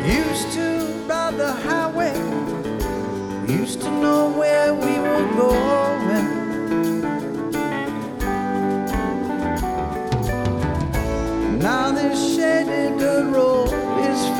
Used to ride the highway, used to know where we were going. Now this shaded dirt road